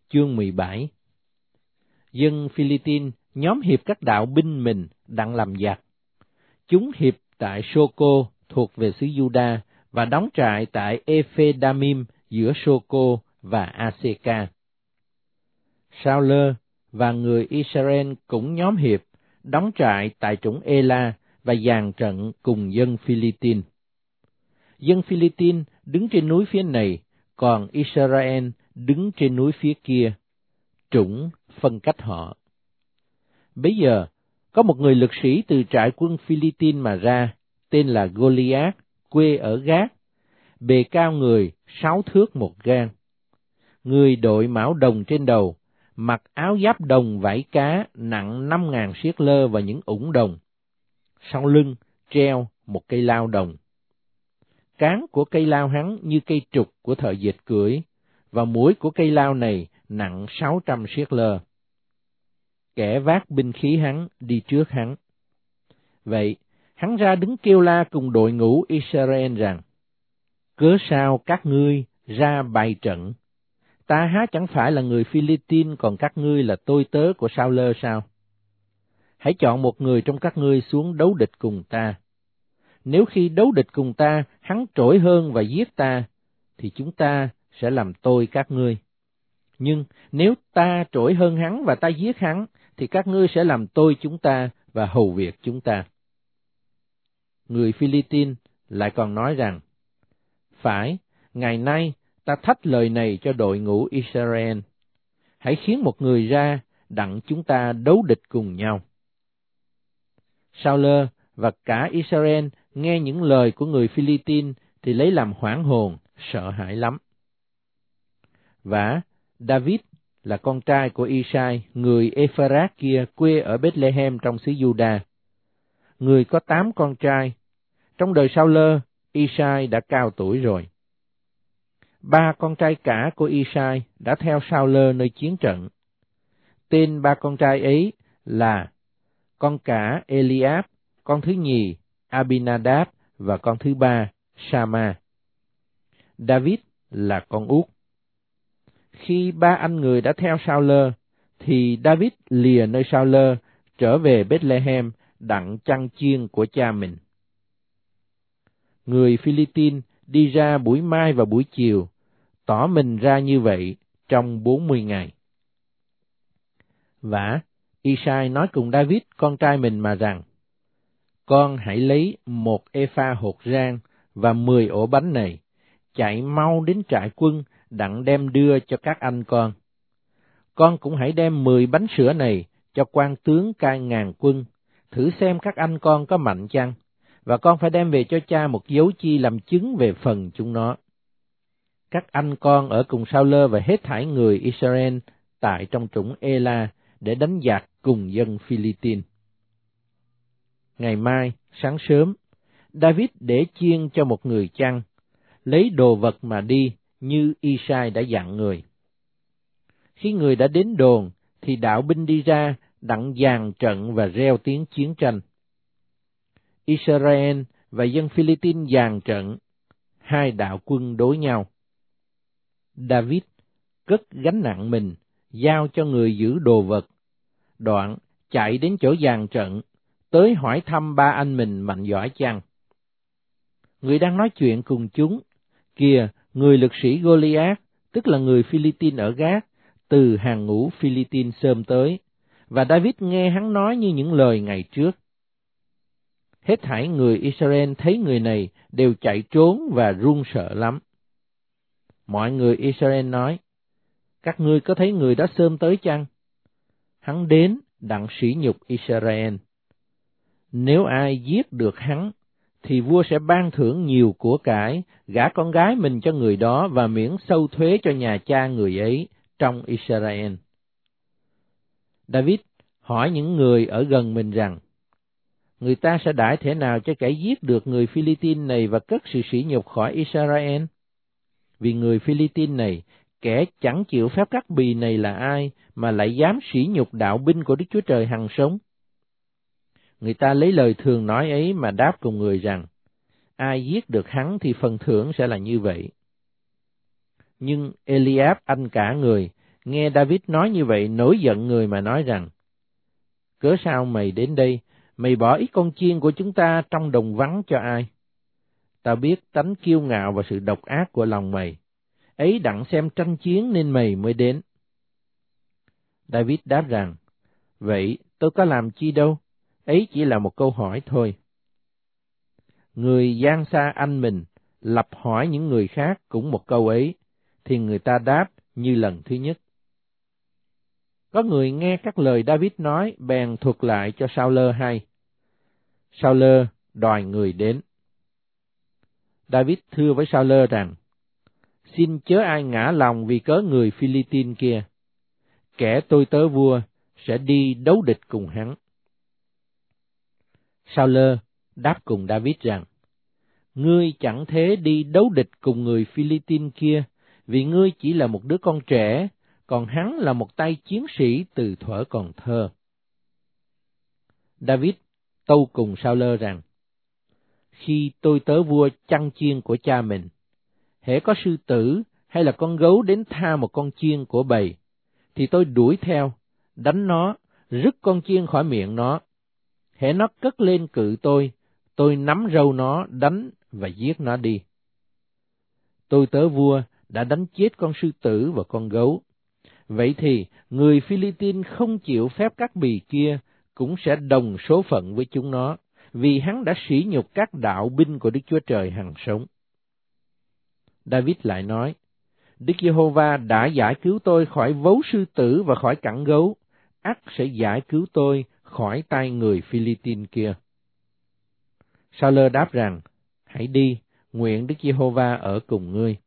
chương 17. Dân Philippines nhóm hiệp các đạo binh mình đặng làm giặc. Chúng hiệp tại Sô-cô thuộc về xứ Giu-đa và đóng trại tại Ephe-đa-mim giữa Sô-cô và A-sê-ca. Sao-lơ và người Israel cũng nhóm hiệp đóng trại tại trũng Ê-la và dàn trận cùng dân Philippines. Dân Philippines đứng trên núi phía này, còn Israel đứng trên núi phía kia. Trũng phân cách họ. Bấy giờ, có một người lực sĩ từ trại quân Philippines mà ra, tên là Goliath, quê ở Gát, bề cao người 6 thước 1 gang. Người đội mão đồng trên đầu, mặc áo giáp đồng vải cá nặng 5.000 siết lơ và những ủng đồng. Sau lưng treo một cây lao đồng. Cán của cây lao hắn như cây trục của thợ dệt cưỡi, và mũi của cây lao này nặng 600 siết lơ. Kẻ vác binh khí hắn đi trước hắn. Vậy, hắn ra đứng kêu la cùng đội ngũ Israel rằng: Cớ sao các ngươi ra bày trận? Ta há chẳng phải là người Philippines, còn các ngươi là tôi tớ của Sao-lơ sao? Hãy chọn một người trong các ngươi xuống đấu địch cùng ta. Nếu khi đấu địch cùng ta, hắn trỗi hơn và giết ta, thì chúng ta sẽ làm tôi các ngươi. Nhưng nếu ta trỗi hơn hắn và ta giết hắn, thì các ngươi sẽ làm tôi chúng ta và hầu việc chúng ta. Người Philippines lại còn nói rằng: Phải, ngày nay ta thách lời này cho đội ngũ Israel. Hãy khiến một người ra, đặng chúng ta đấu địch cùng nhau. Sao-lơ và cả Israel nghe những lời của người Philippines thì lấy làm hoảng hồn, sợ hãi lắm. Và David là con trai của Isai, người Epharat kia, quê ở Bethlehem trong xứ Giu-đa. Người có 8 con trai. Trong đời Sao-lơ, Isai đã cao tuổi rồi. 3 con trai cả của Isai đã theo Sao-lơ nơi chiến trận. Tên 3 con trai ấy là con cả Eliab, con thứ nhì Abinadab và con thứ 3 Sama. David là con út. Khi 3 anh người đã theo Sao-lơ, thì David lìa nơi Sao-lơ trở về Bethlehem đặng chăn chiên của cha mình. Người Philippines đi ra buổi mai và buổi chiều, tỏ mình ra như vậy trong 40 ngày. Và Isai nói cùng David con trai mình mà rằng: Con hãy lấy 1 epha hột rang và 10 ổ bánh này, chạy mau đến trại quân đặng đem đưa cho các anh con. Con cũng hãy đem 10 bánh sữa này cho quan tướng cai ngàn quân, thử xem các anh con có mạnh chăng, và con phải đem về cho cha một dấu chi làm chứng về phần chúng nó. Các anh con ở cùng Sao-lơ và hết thảy người Israel tại trong trũng Ê-la để đánh giặc cùng dân Philippines. Ngày mai, sáng sớm, David để chiên cho một người chăn, lấy đồ vật mà đi như Isai đã dặn người. Khi người đã đến đồn, thì đạo binh đi ra đặng dàn trận và reo tiếng chiến tranh. Israel và dân Philippines dàn trận, 2 đạo quân đối nhau. David cất gánh nặng mình, giao cho người giữ đồ vật, đoạn chạy đến chỗ dàn trận, tới hỏi thăm 3 anh mình mạnh giỏi chăng. Người đang nói chuyện cùng chúng, kìa, người lực sĩ Goliath, tức là người Philippines ở Gát, từ hàng ngũ Philippines xôm tới, và David nghe hắn nói như những lời ngày trước. Hết thảy người Israel thấy người này đều chạy trốn và run sợ lắm. Mọi người Israel nói: Các ngươi có thấy người đó xôm tới chăng? Hắn đến đặng sỉ nhục Israel. Nếu ai giết được hắn, thì vua sẽ ban thưởng nhiều của cải, gả con gái mình cho người đó và miễn sâu thuế cho nhà cha người ấy trong Israel. David hỏi những người ở gần mình rằng: Người ta sẽ đãi thế nào cho kẻ giết được người Philippines này và cất sự sỉ nhục khỏi Israel? Vì người Philippines này, kẻ chẳng chịu phép cắt bì này là ai, mà lại dám sỉ nhục đạo binh của Đức Chúa Trời hằng sống? Người ta lấy lời thường nói ấy mà đáp cùng người rằng: Ai giết được hắn thì phần thưởng sẽ là như vậy. Nhưng Eliab anh cả người nghe David nói như vậy nổi giận người mà nói rằng: Cớ sao mày đến đây, mày bỏ ít con chiên của chúng ta trong đồng vắng cho ai? Ta biết tánh kiêu ngạo và sự độc ác của lòng mày, ấy đặng xem tranh chiến nên mày mới đến. David đáp rằng: Vậy tôi có làm chi đâu, ấy chỉ là một câu hỏi thôi. Người gian xa anh mình, lập hỏi những người khác cũng một câu ấy, thì người ta đáp như lần thứ nhất. Có người nghe các lời David nói, bèn thuật lại cho Sao-lơ hay. Sao-lơ đòi người đến. David thưa với Sao-lơ rằng: Xin chớ ai ngã lòng vì cớ người Phi-li-tin kia. Kẻ tôi tớ vua sẽ đi đấu địch cùng hắn. Sao-lơ đáp cùng David rằng: Ngươi chẳng thế đi đấu địch cùng người Phi-li-tin kia, vì ngươi chỉ là một đứa con trẻ, còn hắn là một tay chiến sĩ từ thuở còn thơ. David tâu cùng Sao-lơ rằng: Khi tôi tớ vua chăn chiên của cha mình, hễ có sư tử hay là con gấu đến tha một con chiên của bầy, thì tôi đuổi theo, đánh nó, rứt con chiên khỏi miệng nó. Hễ nó cất lên cự tôi nắm râu nó, đánh và giết nó đi. Tôi tớ vua đã đánh chết con sư tử và con gấu. Vậy thì người Phi-li-tin không chịu phép các bì kia cũng sẽ đồng số phận với chúng nó, vì hắn đã sỉ nhục các đạo binh của Đức Chúa Trời hằng sống. David lại nói: Đức Giê-hô-va đã giải cứu tôi khỏi vấu sư tử và khỏi cẳng gấu, ắt sẽ giải cứu tôi khỏi tay người Phi-li-tin kia. Sao-lơ đáp rằng: Hãy đi, nguyện Đức Giê-hô-va ở cùng ngươi.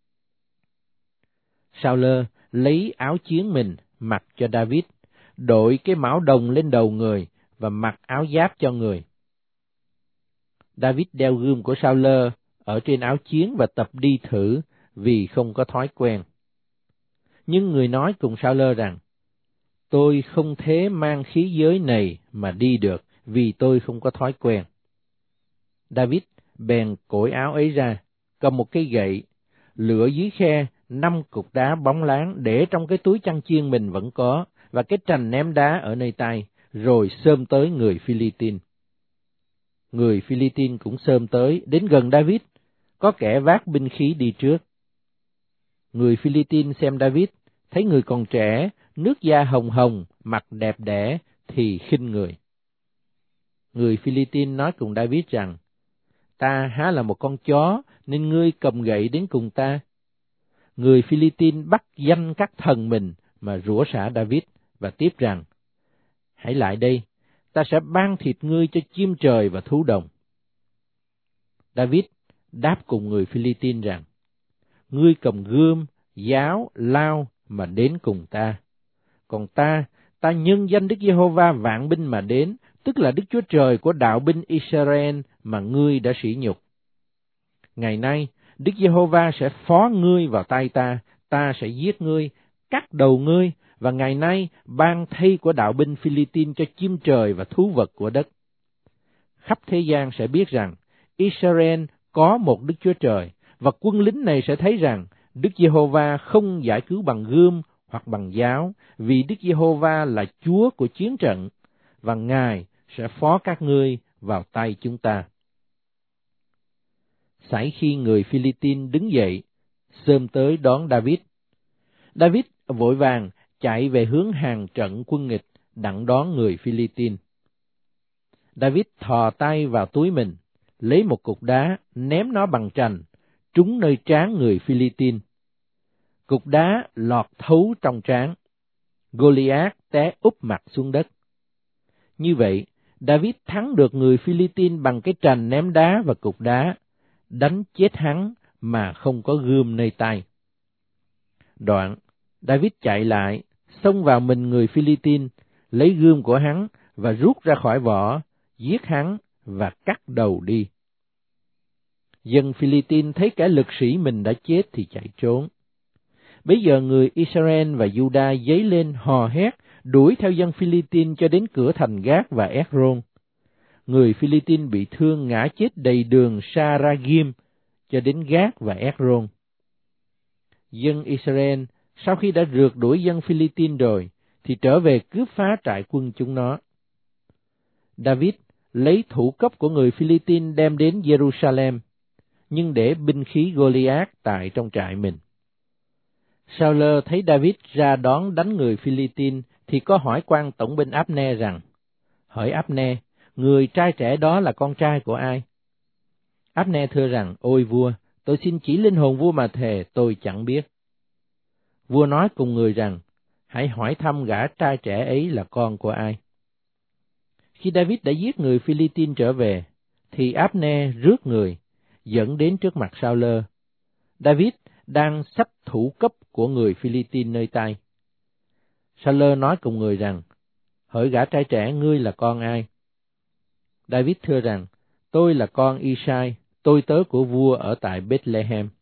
Sao-lơ lấy áo chiến mình mặc cho David, đội cái mão đồng lên đầu người và mặc áo giáp cho người. David đeo gươm của Sao-lơ ở trên áo chiến và tập đi thử, vì không có thói quen. Nhưng người nói cùng Sao-lơ rằng: Tôi không thế mang khí giới này mà đi được, vì tôi không có thói quen. David bèn cởi áo ấy ra, cầm một cây gậy, lựa dưới khe 5 cục đá bóng láng để trong cái túi chăn chiên mình vẫn có, và cái trành ném đá ở nơi tay, rồi xôm tới người Phi-li-tin. Người Phi-li-tin cũng xôm tới, đến gần David, có kẻ vác binh khí đi trước. Người Phi-li-tin xem David, thấy người còn trẻ, nước da hồng hồng, mặt đẹp đẽ, thì khinh người. Người Phi-li-tin nói cùng David rằng: Ta há là một con chó, nên ngươi cầm gậy đến cùng ta? Người Phi-li-tin bắt danh các thần mình mà rủa xả David, và tiếp rằng: Hãy lại đây, ta sẽ ban thịt ngươi cho chim trời và thú đồng. David đáp cùng người Phi-li-tin rằng: Ngươi cầm gươm, giáo, lao mà đến cùng ta. Còn ta nhân danh Đức Giê-hô-va vạn binh mà đến, tức là Đức Chúa Trời của đạo binh Israel mà ngươi đã sỉ nhục. Ngày nay, Đức Giê-hô-va sẽ phó ngươi vào tay ta, ta sẽ giết ngươi, cắt đầu ngươi, và ngày nay ban thây của đạo binh Phi-li-tin cho chim trời và thú vật của đất. Khắp thế gian sẽ biết rằng Israel có một Đức Chúa Trời, và quân lính này sẽ thấy rằng Đức Giê-hô-va không giải cứu bằng gươm hoặc bằng giáo, vì Đức Giê-hô-va là Chúa của chiến trận, và Ngài sẽ phó các ngươi vào tay chúng ta. Sải khi người Phi-li-tin đứng dậy, xôm tới đón David. David vội vàng chạy về hướng hàng trận quân nghịch, đặng đón người Phi-li-tin. David thò tay vào túi mình, lấy một cục đá, ném nó bằng trành, trúng nơi trán người Phi-li-tin. Cục đá lọt thấu trong trán. Goliath té úp mặt xuống đất. Như vậy, David thắng được người Phi-li-tin bằng cái trành ném đá và cục đá, đánh chết hắn mà không có gươm nơi tay. Đoạn, David chạy lại, xông vào mình người Phi-li-tin, lấy gươm của hắn và rút ra khỏi vỏ, giết hắn và cắt đầu đi. Dân Phi-li-tin thấy kẻ lực sĩ mình đã chết thì chạy trốn. Bấy giờ người Israel và Juda dấy lên hò hét, đuổi theo dân Phi-li-tin cho đến cửa thành Gát và Ekron. Người Phi-li-tin bị thương ngã chết đầy đường Sa-ra-ghim cho đến Gát và Ekron. Dân Israel sau khi đã rượt đuổi dân Philippines rồi, thì trở về cướp phá trại quân chúng nó. David lấy thủ cấp của người Philippines đem đến Jerusalem, nhưng để binh khí Goliath tại trong trại mình. Saul thấy David ra đón đánh người Philippines thì có hỏi quan tổng binh Abner rằng: Hỡi Abner, người trai trẻ đó là con trai của ai? Abner thưa rằng: Ôi vua, tôi xin chỉ linh hồn vua mà thề, tôi chẳng biết. Vua nói cùng người rằng: Hãy hỏi thăm gã trai trẻ ấy là con của ai. Khi David đã giết người Philippines trở về, thì Abner rước người, dẫn đến trước mặt Saul. David đang xách thủ cấp của người Philippines nơi tay. Saul nói cùng người rằng: Hỡi gã trai trẻ, ngươi là con ai? David thưa rằng: Tôi là con Isai, tôi tớ của vua ở tại Bethlehem.